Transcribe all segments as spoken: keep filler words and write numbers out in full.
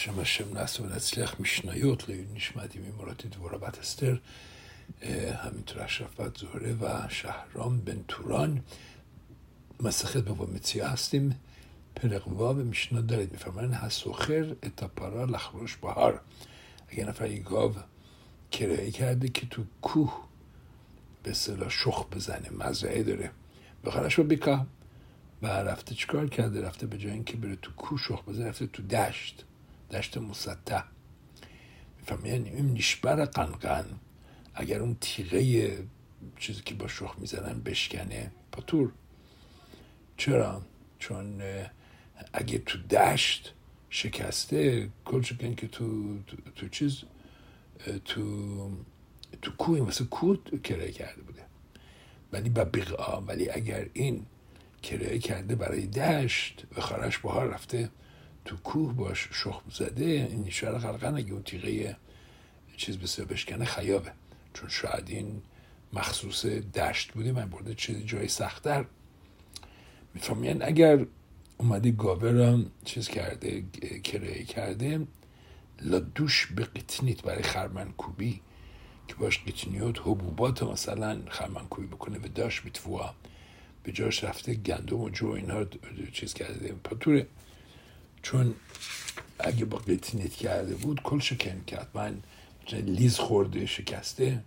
Hashem Hashem Nasu Netzliach Mishnayot Nishmati Mimorati Dvora Bat Esther همینطور اشرف بد زهره و شهرام بن توران مسخت بابا متیا هستیم. پرقوا به میشنا دارید میفرمایند حسوخر اتپارا لخروش بهار. اگه نفر یک گاو کرایه کرده که تو کوه به اصطلاح شخ بزنه، مزرعه داره، بخارش رو بیکا و رفته چیکار کرده؟ رفته به جای اینکه بره تو کوه شخ بزنه رفته تو دشت دشت مسطح. میفرمایند این نشبر قنقن، اگر اون تیغه چیزی که با شخ میزنن بشکنه پاتور. چرا؟ چون اگه تو دشت شکسته کل شکن که تو, تو, تو چیز تو تو کوه مثل کوه کرایه کرده بوده، ولی با بقعا. ولی اگر این کرایه کرده برای دشت و خارش بهار رفته تو کوه باش شخ زده، این شعر غرقن اگه اون تیغه چیز بسیار بشکنه خیابه، چون شاید این مخصوص دشت بوده من برده چیز جای سخت‌تر. میفهمین اگر اومده گاوه را چیز کرده کرایه کرده لادوش به قطنیت برای خرمنکوبی که باش قطنیات حبوبات مثلا خرمنکوبی بکنه و داشت بیتفوها به جاش رفته گندم و جو اینها چیز کرده پاتوره. چون اگه با قطنیت کرده بود کل شکن که حتما لیز خورده شکسته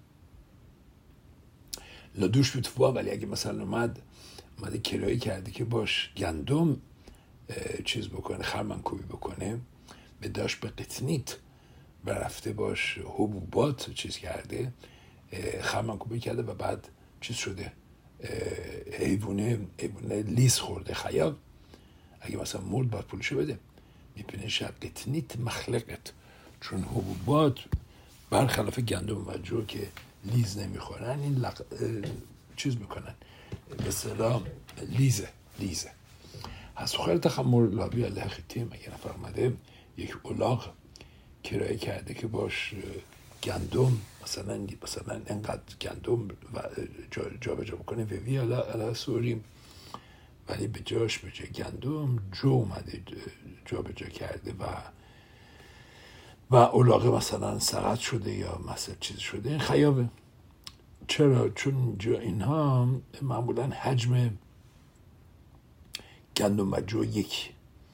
لادوش بیتفوها. ولی اگه مثلا اومد اومده کرایه کرده که باش گندم چیز بکنه خرمنکوبی بکنه به داشت به قطنیت و رفته باش حبوبات چیز کرده خرمنکوبی کرده و بعد چیز شده حیوانه حیوانه لیز خورده خیاب. اگه مثلا مرد باید پولشو بده. میپینه شب قطنیت مخلقت، چون حبوبات برخلاف گندم و جو که لیز نمیخورن این لق... چیز میکنن به اصطلاح لیزه لیزه از خیر تخمر لابی علیه خیتیم. اگه نفر اومده یک الاغ کرایه کرده که باش گندم مثلا مثلا انقدر گندم جا به جا بکنه و وی علا علا سوریم، ولی به جاش به جای گندم جو اومده جا به جا کرده و و الاغ مثلا سقط شده یا مثلا چیز شده، این خیابه. چرا؟ چون جا اینها معمولا حجم گندم و جو یکی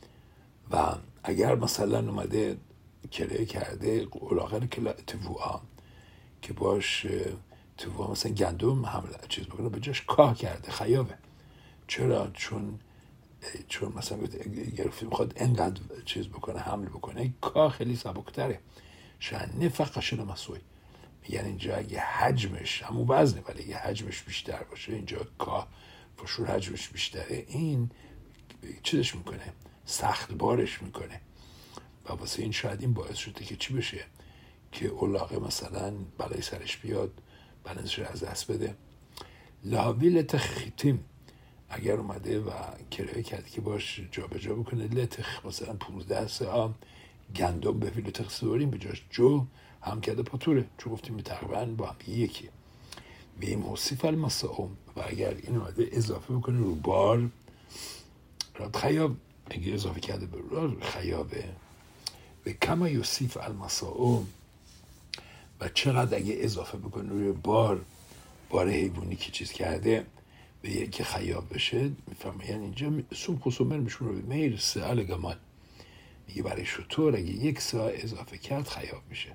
و اگر مثلا اومده کرایه کرده الاغه که تفوها که باش تفوها مثلا گندم حمله چیز بکنه به جاش کاه کرده خیابه. چرا؟ چون چون مثلا گرفتی میخواد انقدر چیز بکنه حمل بکنه کاه خیلی سبکتره شاید نفقه شده مسوی. میگن اینجا اگه حجمش همون وزنه ولی اگه حجمش بیشتر باشه اینجا کاه فشور حجمش بیشتره این چیزش میکنه سخت بارش میکنه و واسه این شاید این باعث شده که چی بشه که الاغه مثلا بالای سرش بیاد بلنسش از دست بده. لاوی لتخ خیتیم اگر اومده و کرایه کرده که باش جا به جا بکنه لتخ مثلا پونزده سه گندم به لتخ سواریم به جاش جو هم کرده پاتوره، چون گفتیم تقریبا با هم یکی. بیم حصیف المساوم و اگر این اومده اضافه بکنه رو بار راد خیاب، اگه اضافه کرده به رو خیابه و کما یوسیف المساوم و چقدر اگه اضافه بکنه روی بار بار حیوانی که چیز کرده به یکی خیاب بشه. میفهمین اینجا سوم خصومر میشون رو به میر سهل گمال میگه برای شطور اگه یک سا اضافه کرد خیاب میشه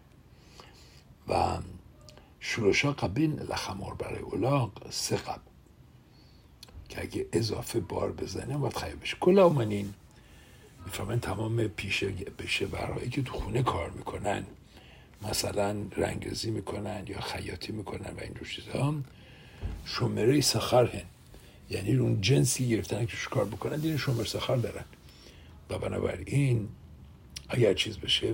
و شروشا قبین لخمار برای الاغ سه قب که اگه اضافه بار بزنه باید خیاب بشه. کل اومنین میفهمن تمام پیشه پیشه برایی که تو خونه کار میکنن مثلا رنگرزی میکنن یا خیاطی میکنن و اینجور چیزا شمره سخر هن، یعنی اون جنسی گرفتن که کار بکنن دین شمره سخر دارن و بنابراین اگر چیز بشه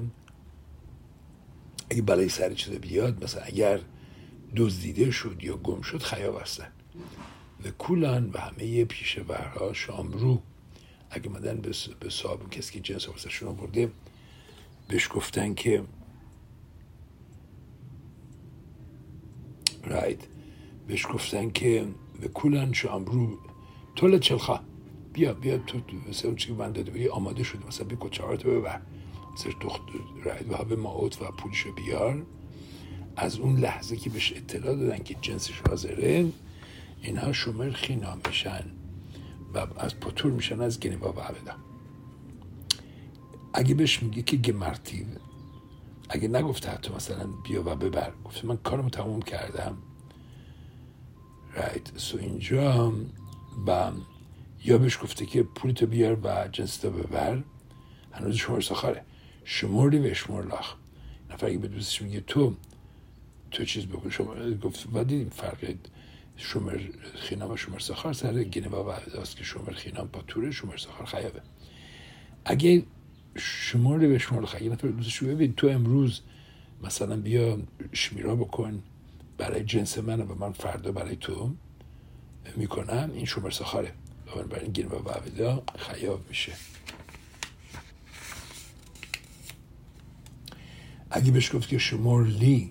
اگه بالای سر چیز بیاد مثلا اگر دزدیده شد یا گم شد خیاب هستن و کولان و همه یه پیشه برها شامرو اگه مدن به صاحب کسی که جنس واسهشون آورده بهش گفتن که رایت بهش گفتن که و کولان شامرو طول چلخه بیا بیا تو مثلا اون چی که من داده بگی آماده شده مثلا بی کچهارتو ببر زر دخت رعید و به ماوت و پولشو بیار. از اون لحظه که بهش اطلاع دادن که جنسش حاضره، اینها شومر خینا میشن و از پتور میشن از گنیوا و عبدا. اگه بهش میگه که گمرتیو، اگه نگفته حتی مثلا بیا و ببر، گفته من کارمو تموم کردم، رایت سو اینجا با یا بهش گفته که پولتو بیار و جنستو ببر، هنوز شمر سخاره شمردی و شمر لاخ. نفر اگه به دوستش میگه تو تو چیز بکن، شما گفت و دیدیم فرق شمر خینام و شمر سخار سر گنیوا و عبداست که شمر خینام با توره، شمر سخار خیابه. اگه شمردی و شمر لاخ، اگه نفر دوستش ببین تو امروز مثلا بیا شمیرا بکن برای جنس من و من فردا برای تو میکنم، این شمر سخاره و برای این گنیوا و عبدا خیاب میشه. اگه بهش گفت که شمر لی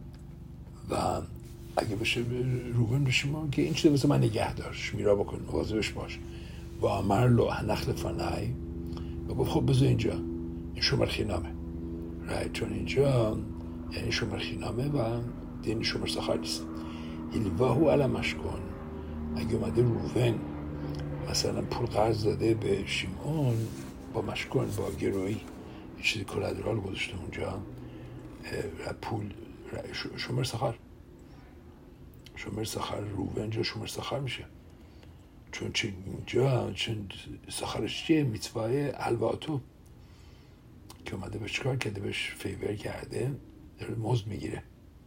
و اگه بشه روبن به شما که این چیزه مثل من نگه دار، شمیرا بکن، مواظبش باش و امر لو نخل فنای و گفت خب بذار اینجا این شمر خینامه، رایت، چون اینجا یعنی شمر خینامه و دین شمر سخار نیست. الواهو علمش کن. اگه اومده روبن مثلا پول قرض داده به شیمون با مشکن، با گروی یه چیزی کلادرال گذاشته اونجا، پول شمر سخار شمر سخار روبن جا شمر سخار میشه، چون چه اینجا چون سخارش چیه؟ میتوای الواتو که اومده به چکار کرده، بهش فیور کرده، داره مزد میگیره.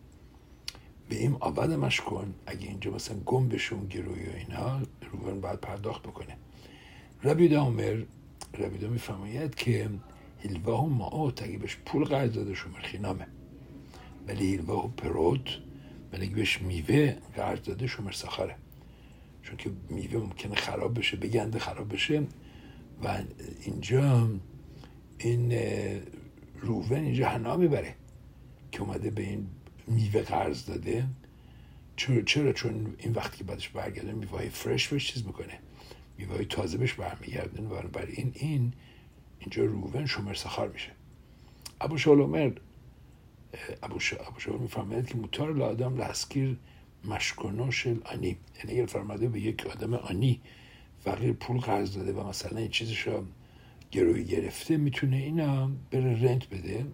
به این آبادمش کن. اگه اینجا مثلا گم بشه اون گروی و اینا، روبن باید پرداخت بکنه. ربیده عمر ربیده میفرماید که هلواه ماوت، اگه بهش پول قرض داده شمر خینامه، ولی هلواه پروت، ولی اگه بهش میوه قرض داده شمر سخاره، چون که میوه ممکنه خراب بشه، بگنده خراب بشه و اینجا این روون اینجا حنا میبره که اومده به این میوه قرض داده. چرا؟ چرا؟ چون این وقتی که بعدش برگرده میوه های فرش بهش چیز میکنه، میوه های تازه بهش برمیگردن و برای این این اینجا روون شمر سخار میشه. ابو شالومر ابو شالومر میفرماید که مطار لآدم لسکیر مشکنوشل آنی، یعنی اگر فرماده به یک آدم آنی فقیر پول قرض داده و مثلا این چیزشو گروی گرفته، میتونه اینا بره رنت بده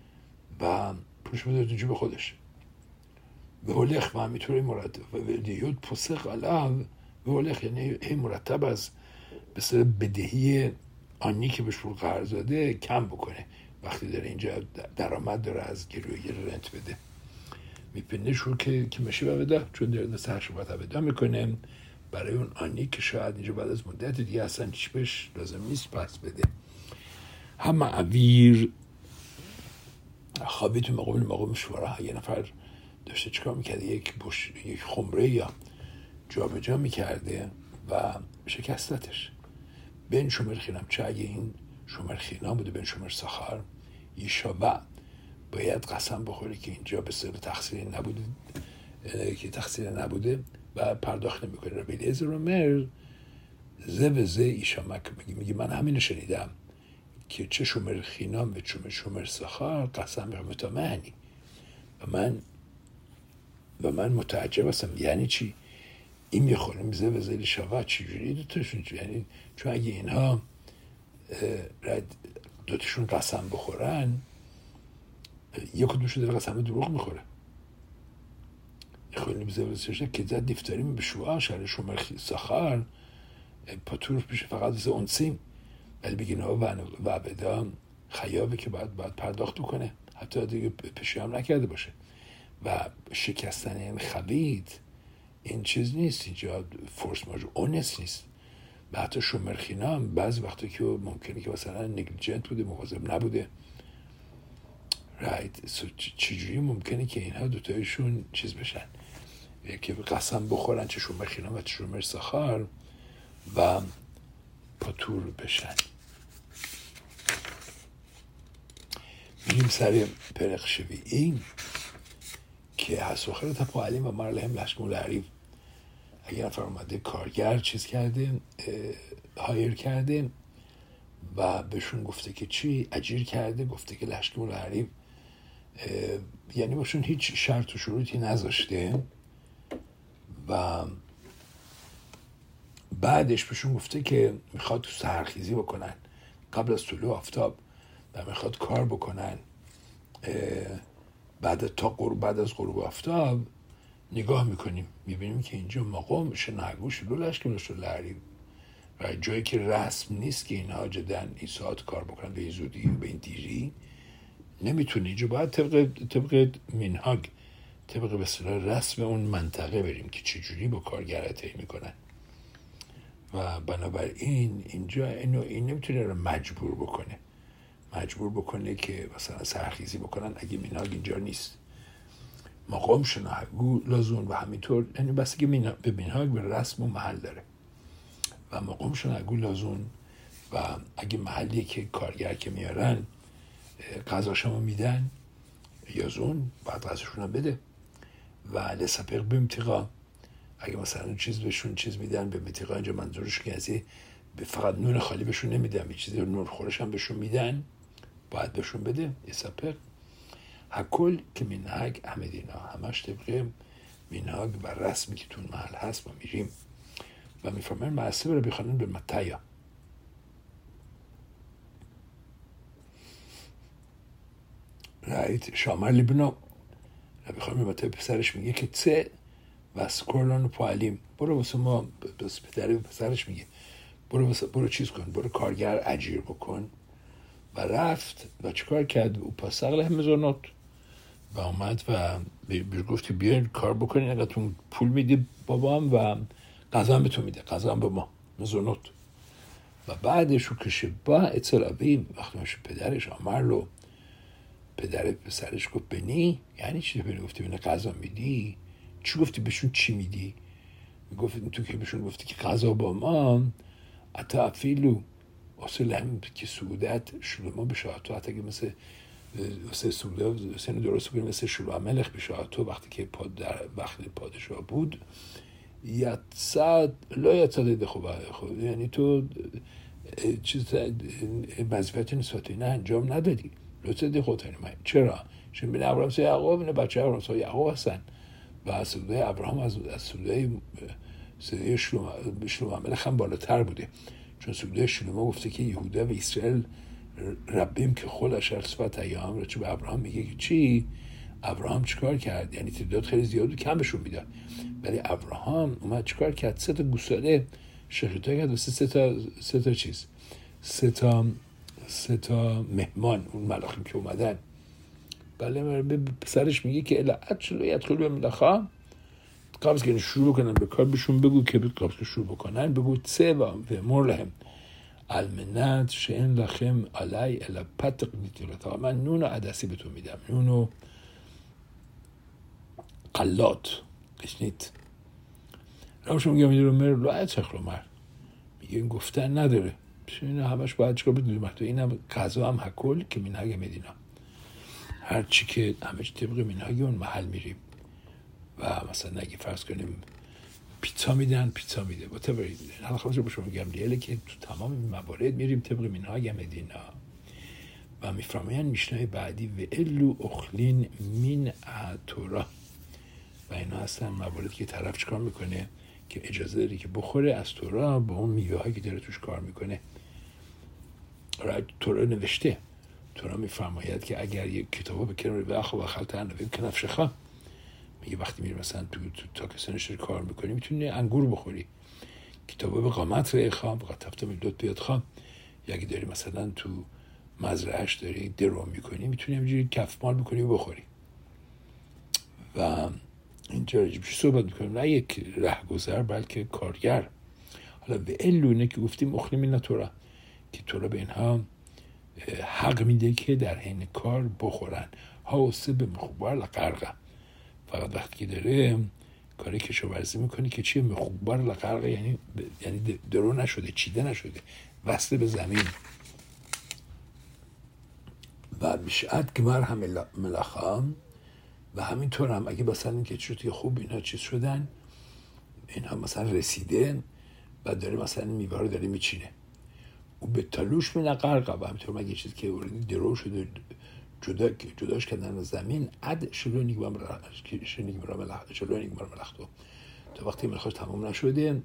و پولش بده تو جیب خودش. به هولخ و همینطوری مرتب و دیود پسخ علاو به هولخ، یعنی هی مرتب از به سر بدهی آنی که بهش پول قرض داده کم بکنه وقتی داره اینجا درآمد داره از گروی رنت بده. میپنده شور که که مشی بده، چون داره دست هر شبات بده میکنه برای اون آنی که شاید اینجا بعد از مدت دیگه اصلا چیش بهش لازم نیست پس بده. هم معویر خوابی تو مقابل مقام شورا، یه نفر داشته چیکار میکرده، یک بش... یک خمره یا جا به جا میکرده و شکستتش. بین شمر خینم، چه اگه این شمر خینام بوده بین شمر سخار، یه شابه باید قسم بخوره که اینجا به سر تقصیر نبوده، که تقصیر نبوده و پرداخت نمیکنه. ربی الیعزر اومر زه و زه ایشامک میگه میگه من همینو شنیدم که چه شمر خینام و چه شمر سخار قسم مطمئنی و من و من متعجب هستم یعنی چی این میخوریم زه و زه ایشامک چجوری دوتاشون، یعنی چون اگه اینها دوتاشون قسم بخورن یک کدومشون داره قسم دروغ میخوره. خیلی بزرگ که زد نفتاریم به شوها شهر شمر سخار پاتور پیش فقط از اونسیم، ولی بگین ها و عبدا خیابه که باید باید پرداخت کنه حتی دیگه پیشی هم نکرده باشه. و شکستن این خبید این چیز نیست، اینجا فورس ماجور اونس نیست. و حتی شمر خینا هم بعضی وقتا که ممکنه که مثلا نگلیجنت بوده، مواظب نبوده، رایت، چجوری ممکنه که اینها دوتایشون چیز بشن که قسم بخورن، چه شمر خینا و چه شمر سخار و پاتور بشن. میریم سر پرق شویعی که حسوخر تا پاعلیم و مرلهم لشکمون لعریف. اگه نفر اومده کارگر چیز کرده، هایر کرده و بهشون گفته که چی اجیر کرده، گفته که لشکر حریم، یعنی باشون هیچ شرط و شروطی نذاشته و بعدش بهشون گفته که میخواد تو سحرخیزی بکنن قبل از طلوع آفتاب و میخواد کار بکنن بعد تا غروب بعد از غروب آفتاب. نگاه میکنیم میبینیم که اینجا مقام شناهگو شلولش که شلول حریم و جایی که رسم نیست که اینها جدن این ساعت کار بکنن به این زودی به این دیری نمیتونه. اینجا باید طبق طبق منهاج طبق به اصطلاح رسم اون منطقه بریم که چجوری با کارگر طی میکنن و بنابراین اینجا اینو این نمیتونه رو مجبور بکنه مجبور بکنه که مثلا سرخیزی بکنن اگه منهاج اینجا نیست. مقام شناهگو لازون و همینطور، یعنی بس که به منهاج به رسم و محل داره و مقام شناهگو لازون و اگه محلی که کارگر که میارن غذاشمو میدن یازون بعد غذاشون بده و لسپق بمتقا اگه مثلا چیز بهشون چیز میدن به متقا، اینجا منظورش که ازی فقط نون خالی بهشون نمیدن، یه چیزی نون خورش هم بهشون میدن باید بهشون بده. لسپق هکل که منهاج احمدینا همش طبق منهاج و رسمی که تو محل هست ما میریم و میفرماین معصب رو بخوانن به متیا. رایت شامر لیبنا ربی خانم متیا پسرش میگه که چه واسکورلان و پالیم برو واسه ما بس پدری پسرش میگه برو واسه برو چیز کن برو کارگر اجیر بکن و رفت و چیکار کرد او پاسقل همزونات و اومد و بهش گفت بیاین کار بکنین اگرتون پول میدی بابام و غذا هم به تو میده غذا هم به ما مزونات. و بعدش رو کشه با اطلاعی وقتی مشه پدرش آمرلو پدر پسرش گفت بنی یعنی چی بنی گفتی بنی غذا میدی چی گفتی بهشون چی میدی میگفت تو که بهشون گفتی که غذا با ما اتا افیلو اصل هم که سعودت شلوما بشه تو حتی که مثل مثل سعوده سن درست کنیم مثل شلوما ملخ بشه تو وقتی که پاد در وقت پادشاه بود یا صد لا یا صد خوبه خود یعنی تو چیز وظیفت نسبت اینا انجام ندادی لطفا خودت من چرا چون بین ابراهیم و یعقوب اینا بچه ابراهیم و یعقوب هستن و سعوده ابراهیم از از سعوده سعوده شلوما شلوما ملخ هم بالاتر بوده چون سعوده شلوما گفته که یهودا و اسرائیل ربیم که خودش صفت ایام رو چه به ابراهیم میگه که چی ابراهیم چیکار کرد یعنی تعداد خیلی زیاد و کم بهشون میداد ولی ابراهیم اومد چیکار کرد سه تا گوساله شقیقه کرد و سه تا سه تا چیز سه تا سه تا مهمان اون ملاخیم که اومدن بله به پسرش میگه که الا ادخلوا يدخلوا به ملخا قبل که شروع بکنن به کار بهشون بگو که قبل که شروع بکنن بگو سه و مر لهم المنت شئن لخم علی الا پتق نیتیلتا من نون و عدسی به تو میدم نون و قلات قشنیت روشون میگه میگه رو مر لعت چخلو مر میگه این گفتن نداره این همش باید چکار بدونیم این هم قضا هم حکل که منهاج مدینا هر چی که همه چی طبق منهاج اون محل میریم و مثلا اگه فرض کنیم پیتزا میدن پیتزا میده با طبق حالا خواهد رو با شما میگم لیله که تو تمام این موارد میریم طبق منهاج مدینا و میفرمایند میشنای بعدی و الو اخلین من اتورا و اینا هستن مواردی که طرف چکار میکنه که اجازه داری که بخوره از تورا با اون میوه هایی که داره توش کار میکنه. تورا نوشته تورا میفرماید که اگر یک کتابا بکنه و اخو و خلط انویم کنفشخا میگه وقتی میری مثلا تو, تو تا کسانش داری کار میکنی میتونی انگور بخوری کتابا به قامت رو خواب بقید تفته میلدود بیاد خواب یا اگه داری مثلا تو مزرعهش داری درو میکنی میتونی همینجوری کف مال بکنی و بخوری و اینجا راجبش صحبت میکنیم نه یک رهگذر بلکه کارگر. حالا به علونه که گفتیم اخلی من تورا که تورا به اینها حق میده که در حین کار بخورن ها به مخبر لقرقه فقط وقتی که داره کاری کشاورزی میکنه که چیه مخبر لقرقه یعنی یعنی درو نشده چیده نشده وصل به زمین و بشعت گمر هم ملخام و همینطور هم اگه مثلا این که چوتی خوب اینا چیز شدن اینها مثلا رسیده و داره مثلا میوه رو داره میچینه و به تلوش من غرق و همینطور مگه چیزی که اوردی درو شده جدا جداش کردن از زمین عد شلونیک و شلونیک مرملخ شلونیک مرملختو تا وقتی ملخش تمام نشده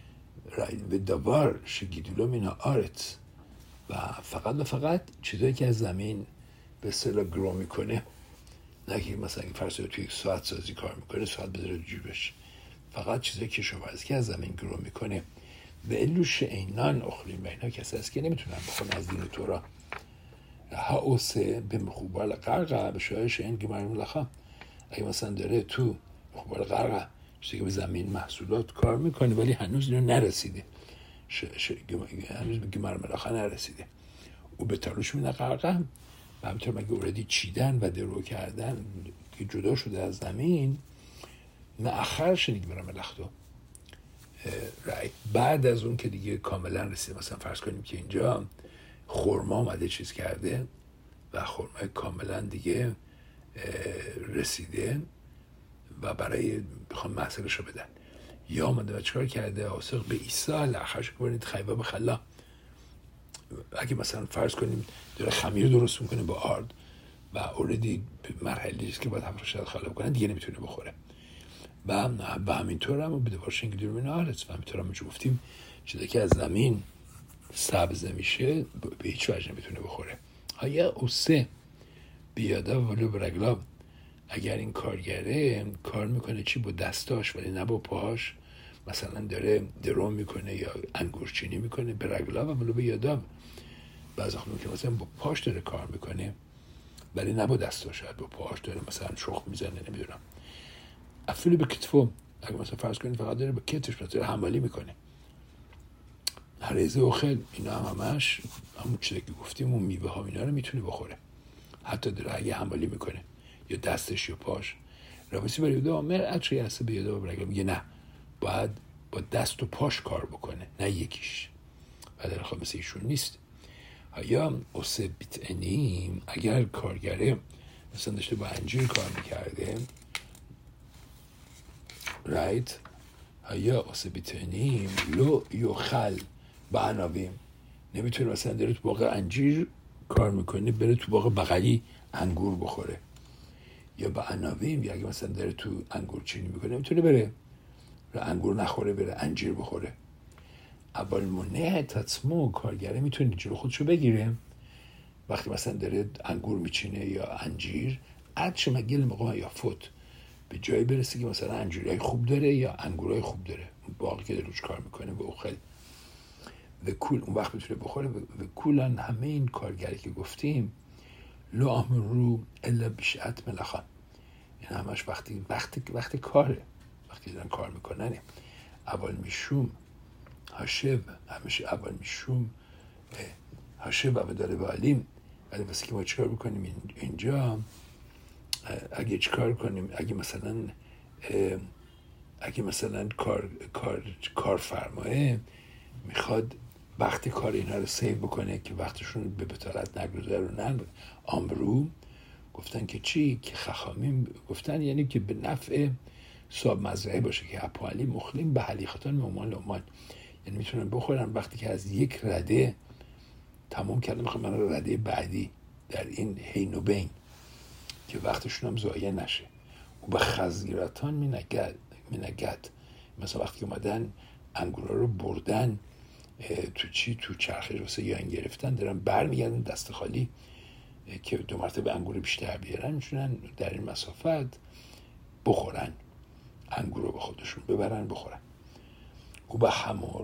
و دوار شگیدولو من آرت و فقط و فقط چیزایی که از زمین به اصطلاح گرو میکنه، نه که مثلا این فرض توی یک ساعت سازی کار میکنه ساعت بذاره جیبش، فقط چیزایی که کشاورزی که از زمین گرو میکنه و الوش اینان اخرین بینا کسی هست که نمیتونن بخون از دین تورا ها اوسه به مخوبال غرقه به شایش این گمار ملخا. اگه مثلا داره تو مخوبال غرقه چیزی که به زمین محصولات کار میکنه ولی هنوز اینو نرسیده ش... ش... هنوز به گمار ملخا نرسیده و به تلوش من غرقه و همینطور مگه اوردی چیدن و درو کردن که جدا شده از زمین نه اخر شنید برام ملختو رایت بعد از اون که دیگه کاملا رسیده، مثلا فرض کنیم که اینجا خرما اومده چیز کرده و خرما کاملا دیگه رسیده و برای بخوام محصولش رو بدن یا اومده و چکار کرده آسق به عیسی لخش کنید خیبه بخلا. اگه مثلا فرض کنیم داره خمیر درست میکنه با آرد و اوردی مرحله است که باید هفرش خلاب کنن دیگه نمیتونه بخوره و به همینطور هم بده باشین که دور من آرد و همینطور هم گفتیم چیزی که از زمین سبز میشه به هیچ وجه نمیتونه بخوره. ها اوسه بیادا ولو برگلا، اگر این کارگره کار میکنه چی با دستاش ولی نه با پاش، مثلا داره درو میکنه یا انگورچینی میکنه برگلا و ولو بیادا، بعضی خانم که مثلا با پاش داره کار میکنه ولی نه با دستاش، با پاش داره مثلا شخم میزنه نمیدونم افیلو به کتفو، اگه مثلا فرض کنید فقط داره با کتفش مثلا حمالی میکنه هریزه و خیل اینا هم همش همون چیزی که گفتیم اون میوه ها اینا رو میتونه بخوره حتی داره اگه حمالی میکنه یا دستش یا پاش رابطی برای یوده آمر اچه یسته به یوده برگم میگه نه باید با دست و پاش کار بکنه نه یکیش و در خواهد مثل ایشون نیست. یا اوسه بیتنیم اگر کارگره مثلا داشته با انجیر کار میکرده رایت یا اوسه بیتنیم لو یو خل با عناویم، نمیتونه مثلا داره تو باغ انجیر کار میکنه بره تو باغ بغلی انگور بخوره یا با عناویم، یا اگه مثلا داره تو انگور چینی میکنه نمیتونه بره رو انگور نخوره بره انجیر بخوره. اول منه تطمو کارگره میتونه جلو خودشو بگیره وقتی مثلا داره انگور میچینه یا انجیر عد شما گل مقام یا فوت به جایی برسه که مثلا انجیرهای خوب داره یا انگورهای خوب داره باقی که روش کار میکنه به اوخل و کول اون وقت میتونه بخوره و کولن همه این کارگری که گفتیم لو امرو الا بشأت ملخا، این همش وقتی وقتی وقتی کاره وقتی دارن کار میکنن اول میشوم هاشب همیشه اول میشوم هاشب و داره بالیم ولی واسه که ما چیکار بکنیم اینجا اگه چیکار کنیم اگه مثلا اگه مثلا کار کار کارفرماه میخواد وقت کار اینا رو سیو بکنه که وقتشون به بطالت نگذرونن امرو گفتن که چی که خخامیم گفتن یعنی که به نفع صاحب مزرعه باشه که اپوالی مخلیم به حلیختان مومان لومان، یعنی میتونن بخورن وقتی که از یک رده تمام کردن میخوام من رده بعدی در این حین و بین که وقتشون هم ضایع نشه و به خزیرتان مینگد مینگد مثلا وقتی که اومدن انگورا رو بردن تو چی تو چرخش واسه یا این گرفتن دارن برمیگردن دست خالی که دو مرتبه انگور بیشتر بیارن میتونن در این مسافت بخورن انگور رو به خودشون ببرن بخورن و به همور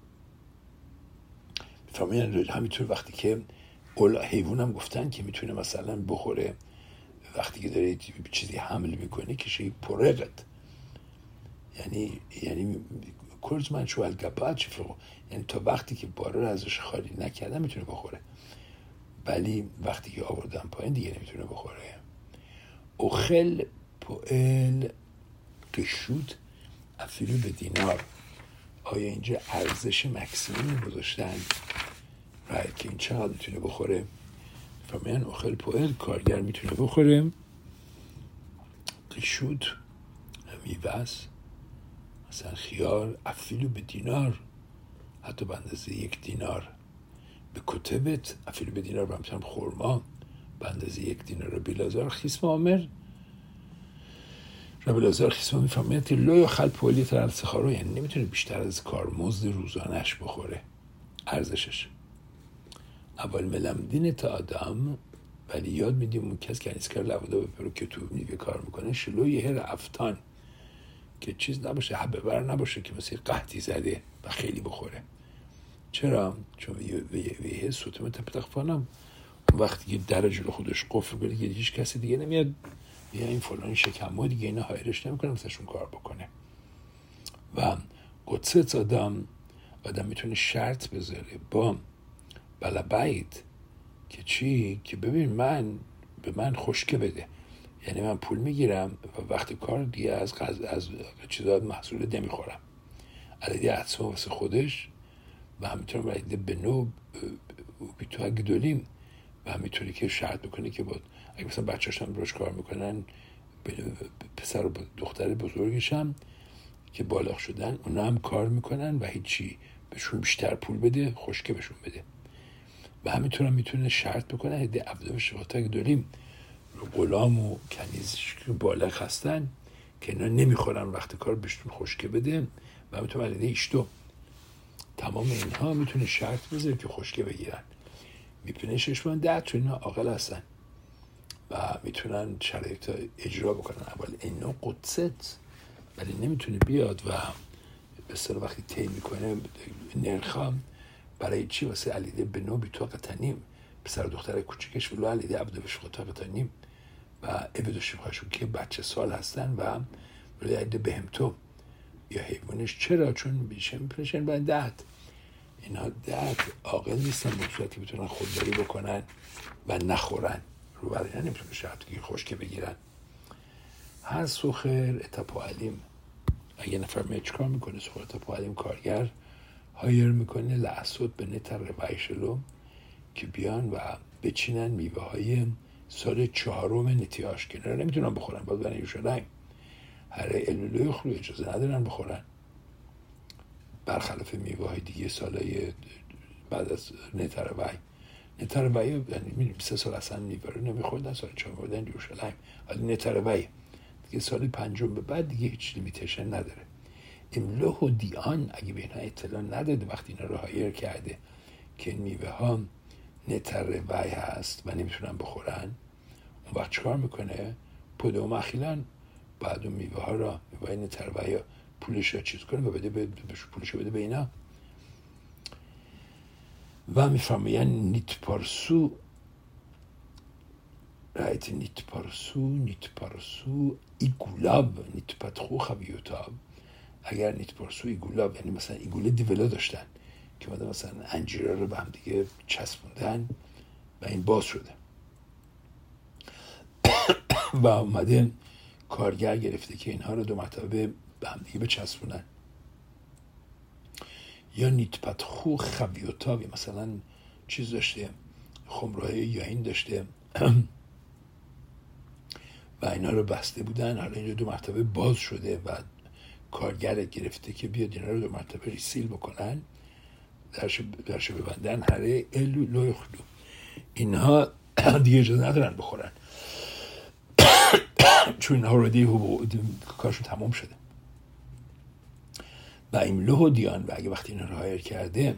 فهمیدن همینطور وقتی که حیوان هم گفتن که میتونه مثلا بخوره وقتی که داره چیزی حمل میکنه که شی پرقت یعنی یعنی کرز من شو الگبات شفرو یعنی تا وقتی که باره رو ازش خالی نکردن میتونه بخوره ولی وقتی که آوردن پایین دیگه نمیتونه بخوره. اوخل پوئل قشود افیلو به دینار، آیا اینجا ارزش مکسیموم گذاشتن رای که این چقدر میتونه بخوره؟ فهمیدن اوخل پوئل کارگر میتونه بخوره قشود میوه‌ست مثلا خیار افیلو به دینار حتی به اندازه یک دینار به کتبت افیل به دینار و همچنان خورما به اندازه یک دینار ربی لازار خیسم آمر ربی لازار خیسم میفهمید لو یا خل پولی تر از سخارو، یعنی نمیتونه بیشتر از کارمزد روزانش بخوره ارزشش. اول ملم دین تا آدم، ولی یاد میدیم اون کس که انیسکار لودا به پرو که تو میوه کار میکنه شلو یه هر افتان که چیز نباشه، حبه بر نباشه که مثل قحطی زده و خیلی بخوره. چرا؟ چون ویه سوتمه تپتخفانم وقتی که در جلو خودش قفل کنه که هیچ کسی دیگه نمیاد یا این فلانی شکمه دیگه اینا هایرش نمیکنه مثلشون کار بکنه. و قدست آدم آدم میتونه شرط بذاره با بلبایت که چی؟ که ببین من به من خشکه بده، یعنی من پول میگیرم و وقت کار دیگه از غز... از چیزات محصول نمیخورم علیه عطسه واسه خودش و همینطور برایده به نوع بیتو اگه دولیم و همینطوری که شرط بکنه که بود اگه مثلا بچه هاشم روش کار میکنن پسر و دختر بزرگشم که بالغ شدن اونا هم کار میکنن و هیچی بهشون بیشتر پول بده، خشکه بهشون بده. و همینطور هم میتونه شرط بکنه هده عبده و شغاتا اگه دولیم غلام و کنیزش که بالغ هستن که اینا نمیخورن وقت کار بهشون خشکه بده و همینطور علیده ایشتو تمام اینها میتونه شرط بذاره که خشکه بگیرن. میتونه ششمان ده چون اینا عاقل هستن و میتونن شرایط اجرا بکنن. اول اینا قدست ولی نمیتونه بیاد و به سر وقتی طی میکنه نرخام برای چی واسه علیده به نوبی تو قطنیم پسر دختر کوچکش ولو علیده عبده بشه خطا قطنیم و عبد و شبهاشون که بچه سال هستن و ولو علیده بهم تو یا حیوانش. چرا؟ چون بیشه میپرشن باید دهت اینها دهت عاقل نیستن بصورتی بتونن خودداری بکنن و نخورن رو برای اینا نمیتونه شرط که خشکه بگیرن. هر سوخر اتپا علیم اگه نفر میاد چکار میکنه سوخر اتپا علیم کارگر هایر میکنه لعصد به نتر رویشلو که بیان و بچینن میوه های سال چهارم نتیاش که نره نمیتونن بخورن باید برن یوشلایم هر الولوی خلو اجازه ندارن بخورن برخلاف میوه های دیگه سالای بعد از نتر وی نتر وی یعنی سه سال اصلا میوه رو نمیخوردن سال چهارم بودن یوشلایم ولی نتر وی دیگه سال پنجم به بعد دیگه هیچ لیمیتیشن نداره. املوه و دیان اگه به اینا اطلاع نداده وقتی اینا رو هایر کرده که این میوه ها نتر وی هست و نمیتونن بخورن اون وقت چکار میکنه؟ پوده و مخیلان بعد اون میوه ها را میوه نتر وی ها پولش را چیز کنه و بده به پولش رو بده به اینا و میفرماین نیت پارسو رایت نیت پارسو نیت پارسو ایگولاب نیت پتخو خبیوتاب. اگر نیت پارسو ایگولاب یعنی مثلا ایگوله دیولا داشتن که ماده مثلا انجیره رو به هم دیگه چسبوندن و این باز شده و اومده کارگر گرفته که اینها رو دو مرتبه به هم دیگه بچسبونن. یا نیت پتخو خبیوتاب مثلا چیز داشته خمرهای یا این داشته و اینا رو بسته بودن حالا اینجا دو مرتبه باز شده و کارگر گرفته که بیاد اینا رو دو مرتبه ریسیل بکنن درش درش ببندن هره الو لوی خلو اینها دیگه اجازه ندارن بخورن چون اینها رو دیگه کارشون تمام شده. و این لوح دیان و اگه وقتی اینا رو هایر کرده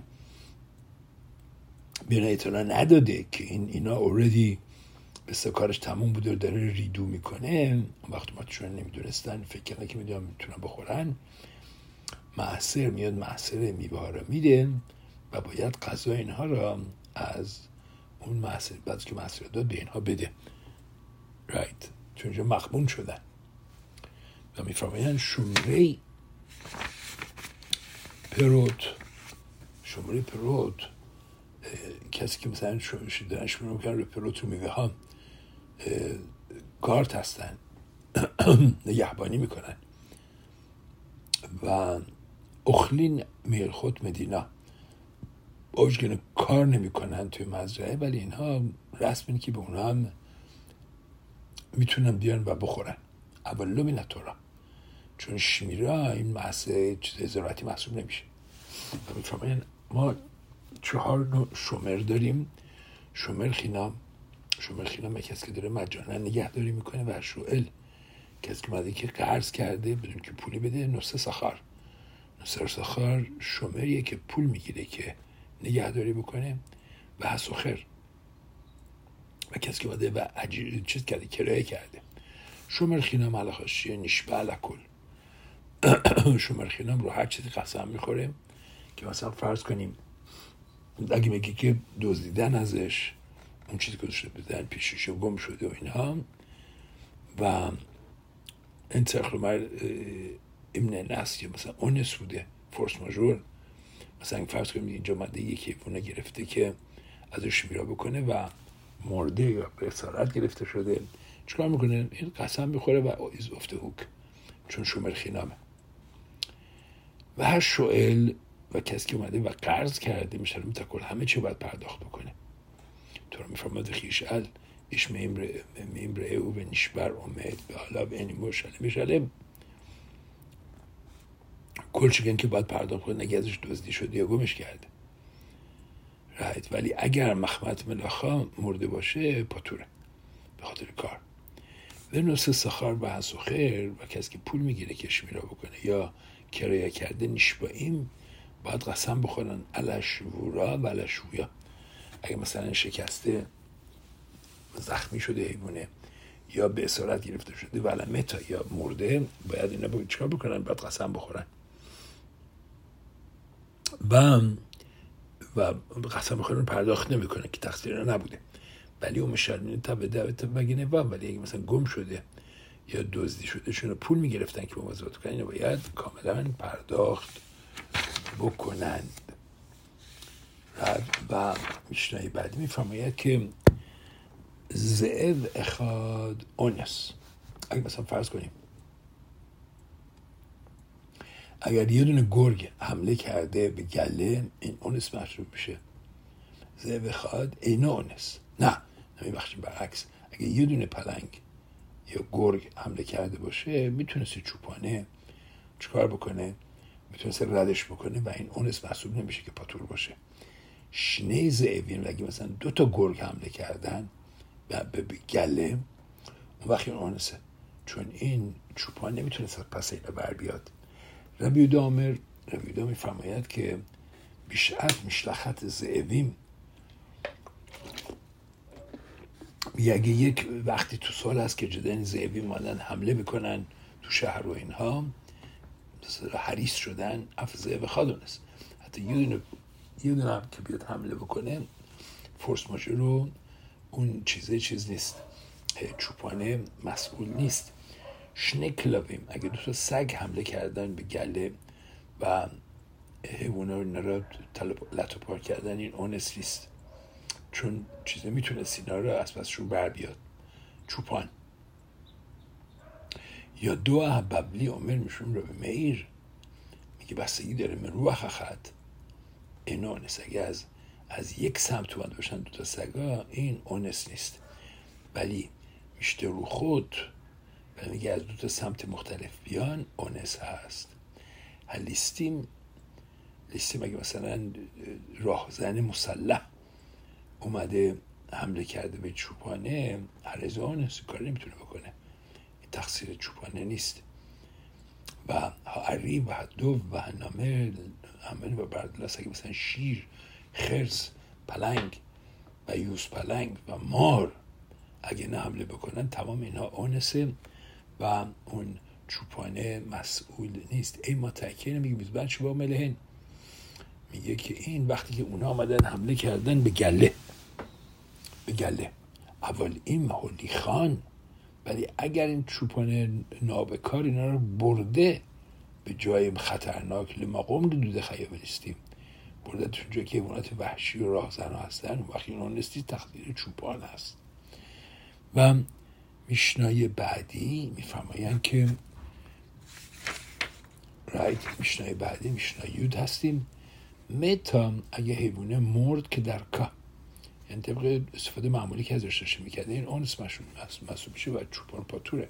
بیانه اطلاع نداده که این اینا اوردی بسته کارش تموم بوده داره ریدو میکنه وقتی ما چون نمیدونستن فکر کردن که میدونم میتونن بخورن معصر میاد معصر میوه ها رو میده و باید غذا اینها را از اون معصر بعد که معصر داد به اینها بده رایت چون اینجا مخمون شدن و میفرماین شمره پروت شمره پروت کسی که مثلا دارن شمره میکنن رو پروت رو میوه ها گارد هستن نگهبانی میکنن و اخلین میرخوت مدینا اوجگنه کار نمیکنن توی مزرعه ولی اینها رسم اینه که به اونها هم میتونن بیان و بخورن اولو می نطورا چون شمیره این محصه چیز زراعتی محسوب نمیشه و میفرماین ما چهار نوع شومر داریم. شومر خینام، شومر خینام کسی که داره مجانا نگهداری میکنه، و شوئل کسی که اومده که قرض کرده بدون که پولی بده. نصف سخار، نصف سخار شومریه که پول میگیره که نگهداری بکنه. و حسوخر و کسی که اومده و اجیر چیز کرده، کرایه کرده. شومر خینام علاخاشیه نشبه علکل. شومر خینام رو هر چیزی قسم میخوره که مثلا فرض کنیم اگه میگه که دزدیدن ازش اون چیزی که داشته بدن پیشش گم شده و اینها، و این تخلومر امن نست یا مثلا اونس بوده، فورس ماژور. مثلا فرض کنیم اینجا مده یکی حیوانه گرفته که ازش میرا بکنه و مرده یا به اسارت گرفته شده، چیکار میکنه؟ این قسم میخوره و ایز افته هوک، چون شومر خینامه. و هر شوئل و کسی که اومده و قرض کرده میشه متکل همه چی باید پرداخت بکنه. تو رو میفرماد خیشل ایش میمره او به نشبر امید به حالا به اینی مرشله میشله کل شکن که باید پرداخت کنه، نگه ازش دزدی شده یا گمش کرده. رایت. ولی اگر مخمت ملاخا مرده باشه پاتوره به خاطر کار. و نصف سخار و حسوخر و کسی که پول میگیره کش میرا بکنه یا کرایه کرده نشباییم باید قسم بخورن علشورا و علشویا. اگه مثلا شکسته زخمی شده حیوانه یا به اسارت گرفته شده و علمتا یا مرده، باید اینا باید چکار بکنن؟ باید قسم بخورن و و قسم بخورن پرداخت نمیکنه که تقصیر نبوده. ولی اون شرمینه تا به دعوت بگینه با. ولی اگه مثلا گم شده یا دزدی شده شون پول میگرفتن که مواظبت کنن، باید کاملا پرداخت بکنند. و میشنای بعدی میفرماید که زئو اخاد اونس. اگه مثلا فرض کنیم اگر یه دونه گرگ حمله کرده به گله، این اونس محسوب میشه. زئو اخاد اینا اونس. نه نمیبخشیم، برعکس. اگه یه دونه پلنگ یا گرگ حمله کرده باشه، میتونسته چوپانه چکار بکنه؟ میتونسته ردش بکنه و این اونس محسوب نمیشه که پاتور باشه. شنه زئوین اگه مثلا دو تا گرگ حمله کردن به گله، اون وقت این اونسه، چون این چوپان نمیتونست پس اینا بر بیاد. ربی دامر ربی دامر فرماید که بیشعت مشلخت زئویم، اگه یک وقتی تو سال هست که جدن زئویم مادن حمله بکنن تو شهر و اینها، حریص شدن، اف زئو خادونست. حتی یه دونه یه دونه هم که بیاد حمله بکنه، فورس ماژور رو اون چیزه چیز نیست، چوپانه مسئول نیست. شنه کلاویم اگه دو تا سگ حمله کردن به گله و حیوانا رو اینا لطو پار کردن، این اونس نیست، چون چیزه میتونه سینا رو از پسشون بر بیاد، چوپان. یا دو احببلی عمر میشون رو به میر میگه بستگی داره من رو خط این اونس. اگه از از یک سمت اومده باشن دو تا سگا، این اونس نیست. ولی میشته رو خود و میگه از دو تا سمت مختلف بیان، اونس هست. لیستیم لیستیم اگه مثلا راهزن مسلح اومده حمله کرده به چوپانه، هرز اونس کاری نمیتونه بکنه، این تقصیر چوپانه نیست. و هری و دو و هنامه همه و بردلس اگه مثلا شیر، خرس، پلنگ و یوز پلنگ و مار اگه نه حمله بکنن، تمام اینها اونسه و اون چوپانه مسئول نیست. ای ما تحکیه نمیگه بیزبن شبا ملهن، میگه که این وقتی که اونا آمدن حمله کردن به گله به گله اول این محلی خان، ولی اگر این چوپانه نابکار اینا رو برده به جای خطرناک، لمقام رو دوده خیابستیم برده تو جایی که حیوانات وحشی و راهزن هستن، وقتی اینا نستی تقدیر چوپان هست. و میشنای بعدی میفرمایند که رایت میشنای بعدی میشنای یود هستیم متا اگه حیوانه مرد که در که، یعنی طبق استفاده معمولی که ازش داشته میکرده، این اونس محسوب میشه و چوپان پاتوره.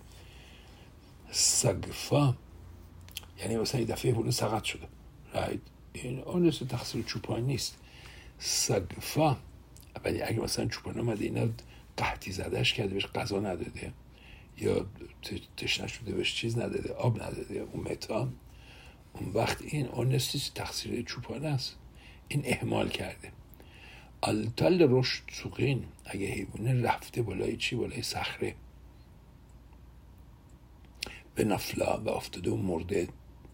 سگفا یعنی مثلا یه دفعه حیوانه سقط شده، رایت، این اونس تقصیر چوپان نیست. سگفا. ولی اگه مثلا چوپان اومده اینا قحطی زدهش کرده، بهش غذا نداده یا تشنه شده بهش چیز نداده، آب نداده، اون متا، اون وقت این اونستیس تقصیر چوپان است، این اهمال کرده. التل رشد سوقین، اگه حیوانه رفته بالای چی؟ بالای صخره به نفلا و افتاده و مرده.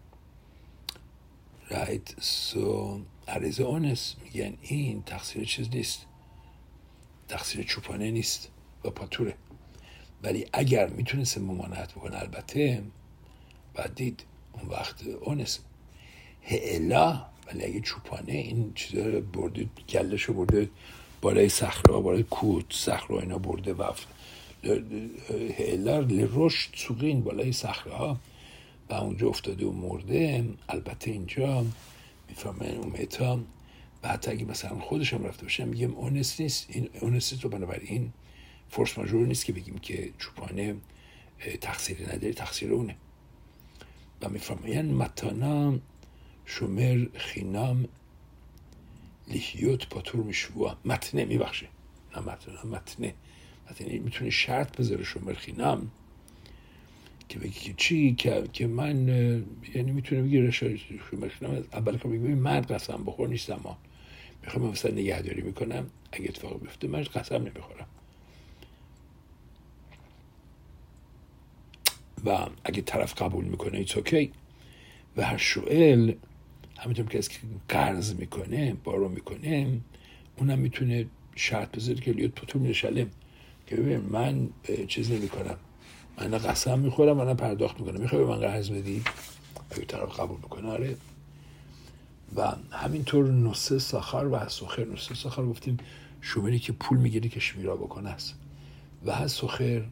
رایت سو عرض اونس میگن این تقصیر چیز نیست، تقصیر چوپانه نیست و پاتوره. ولی اگر میتونست ممانعت بکنه البته بعد دید اون وقت اونس هئلا. ولی اگه چوپانه این چیزا رو برده، گلشو برده بالای صخره، بالای کوت صخره اینا برده و هئلا لرشد سوقین، بالای صخره ها و اونجا افتاده و مرده، البته اینجا میفهمن اون متا. و حتی اگه مثلا خودش هم رفته باشه میگیم اونست نیست، این اونست نیست. و بنابراین فورس ماژور نیست که بگیم که چوپانه تقصیری نداره، تقصیر اونه. و میفرمایند متانا شومر خینام لیهیوت پاتور میشوا. متنه میبخشه، نه متنه، متنه متنه میتونه شرط بذاره شومر خینام که بگی که چی که که من، یعنی میتونه بگی شومر خینام اول که بگی من قسم بخور نیستم، ما میخوام مثلا نگهداری میکنم، اگه اتفاق بیفته من قسم نمیخورم. و اگه طرف قبول میکنه ایتس اوکی. و هر شوئل همینطور که از که قرض میکنه، بارو میکنه، اونم میتونه شرط بذاره که لیوت پتور میشلم، که ببین من چیز نمیکنم، من نه قسم میخورم من نه پرداخت میکنم، میخوای به من قرض بدی؟ اگه طرف قبول میکنه آره. و همینطور نصه ساخر و سخر. نصه ساخر گفتیم شومری که پول میگیری که شمیرا بکنه است، و سخر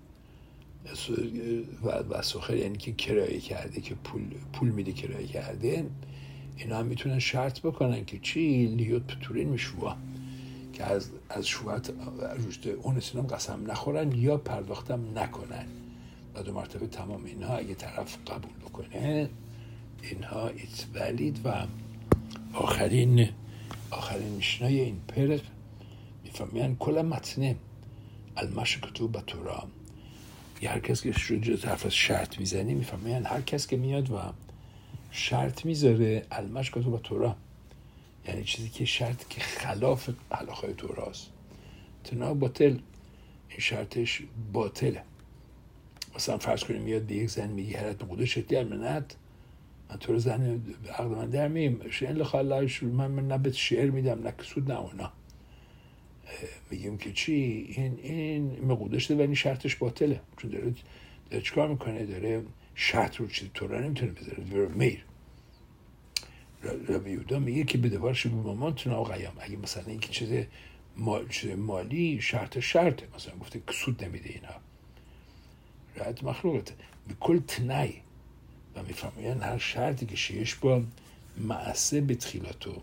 و سخر یعنی که کرایه کرده، که پول پول میده کرایه کرده. اینا هم میتونن شرط بکنن که چی؟ لیوت پتورین میشوا، که از از شوات رشد اون سینم قسم نخورن یا پرداختم نکنن. و دو مرتبه تمام اینها اگه طرف قبول بکنه اینها ایتس ولید. و آخرین آخرین میشنای این پرق میفهمین کل متنه المشکتو بطورا. یه هر کس که شروع طرف از شرط میزنی میفهمین هر کس که میاد و شرط میذاره المشکتو بطورا، یعنی چیزی که شرط که خلاف حلاخای توراست، تنا باطل، این شرطش باطله. مثلا فرض کنیم میاد به یک زن میگی هرت نقوده شدی المنت، من تو رو زن عقل من در میم شئن لخالش، من من نبت شعر میدم نکسود نه اونا، میگیم که چی این این مقوده شده ولی شرطش باطله، چون داره داره چیکار میکنه؟ داره شرط رو چیزی تو را نمیتونه بذاره، داره میر. ربی یودا میگه که به دوارش به مامان تنا و قیام، اگه مثلا این که چیز مال چیز مالی شرط شرطه، مثلا گفته سود نمیده اینا، رعایت مخلوقته به کل تنای. و میفهمین هر شرطی که شیش با معصه به تخیلاتو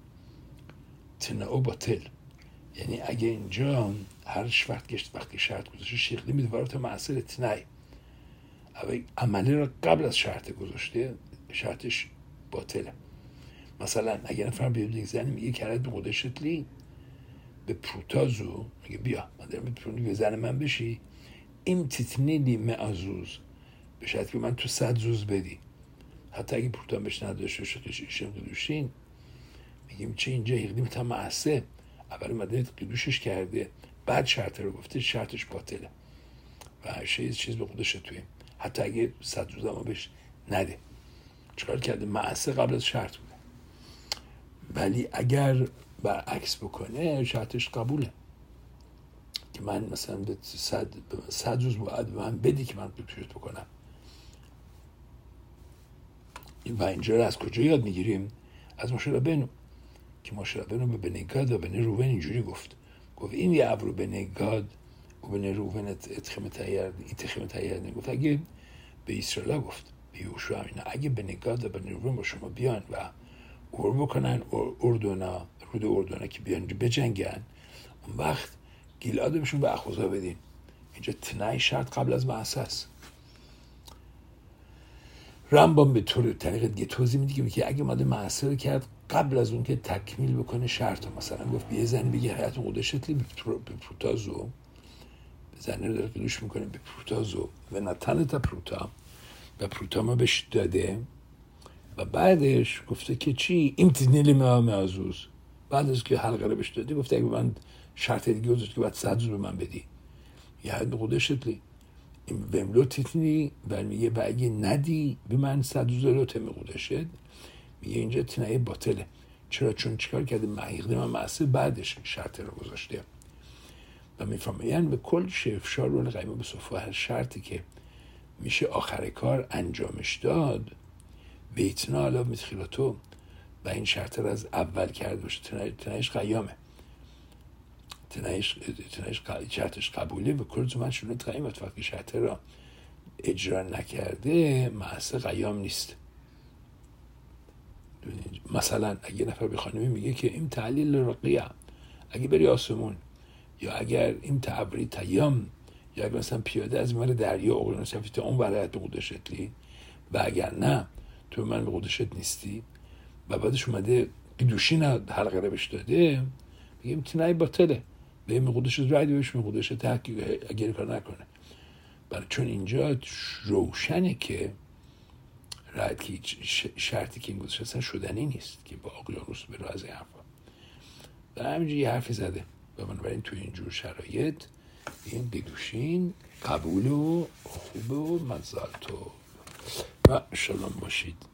تناو باطل، یعنی اگه اینجا هر وقت گشت وقتی شرط گذاشته شیخلی میده وارد معصه تنای، اما عملی رو قبل از شرط گذاشته شرطش باطله. مثلا اگه نفر بیاد یک زنی میگه کرد به قدشت لی به پروتازو، میگه بیا من دارم میتونی به زن من بشی، این تیتنی لی معزوز، به شرط که من تو صد زوز بدی، حتی اگه پروتان بهش نداشته شدش ایشم قدوشین، میگیم چه اینجا هیقدیم تا معصه، اول مدنیت قدوشش کرده بعد شرط رو گفته، شرطش باطله و هر چیز چیز به قدوش تویم، حتی اگه صد زوز هم بهش نده، چکار کرده؟ معصه قبل از شرط بوده. ولی اگر برعکس بکنه شرطش قبوله، که من مثلا به صد صد روز باید به من بدی که من بپیشت بکنم. و اینجا رو از کجا یاد میگیریم؟ از ماشه ربنو، که ماشه ربنو به بنی گاد و بنی روبن اینجوری گفت، گفت این یه عبرو بنی گاد و بنی روبن اتخم تایر اتخم تایر نگفت، اگه به اسرائیل گفت به یوشوا اینا اگه بنی گاد و بنی روبن با شما بیان و اور بکنن اردونا رود اردونا که بیان بجنگن، اون وقت گیلاد بهشون به اخوزا بدین. اینجا تنای شرط قبل از معصه است. رمبان به طور طریق دیگه توضیح میده که اگه ماده معصه رو کرد قبل از اون که تکمیل بکنه شرط ها. مثلا گفت یه زنی بگه حیات قدشتلی به پروتازو، زنی رو داره قدوش میکنه به پروتازو و نتنه تا پروتا و پروتا ما بهش داده و بعدش گفته که چی؟ امتنیلی ما معزوز. بعد از که حلقه رو بهش داده گفته اگه من شرط دیگه گذاشت که باید صد روز به من بدی یه حد قدشتلی وملو تیتنی و میگه و اگه ندی به من صد روز رو تم قدشت، میگه اینجا تنایه باطله. چرا؟ چون چیکار کرده؟ محیقده من معصه بعدش شرط رو گذاشته و میفرمایند به کل شفشار رو قیمه به صفحه هر شرطی که میشه آخر کار انجامش داد بیتنا علا متخیلاتو و این شرط رو از اول کرده باشه تنایش قیامه، تنایش تنایش شرطش قبوله و کل زمان شونه قیمت وقتی شرط رو اجرا نکرده معصه قیام نیست. مثلا اگه نفر به خانمی میگه که این تعلیل رقیه، اگه بری آسمون یا اگر این تعبری تیام یا اگر مثلا پیاده از مال دریا اقیانوس رفتی اون برایت به قدشتلی و اگر نه تو من به قدشت نیستی و بعدش اومده دوشین حلقه رو بهش داده میگه امتناعی باطله به این قدشت رای بهش به قدشت تحقیق اگر کار نکنه. برای چون اینجا روشنه که رایت که شرطی که این گذاشته اصلا شدنی نیست که با اقیانوس برو از این حرفا و همینجا یه حرفی زده و بنابراین توی اینجور شرایط این دیدوشین قبول و خوب و مزالتو و شلام باشید.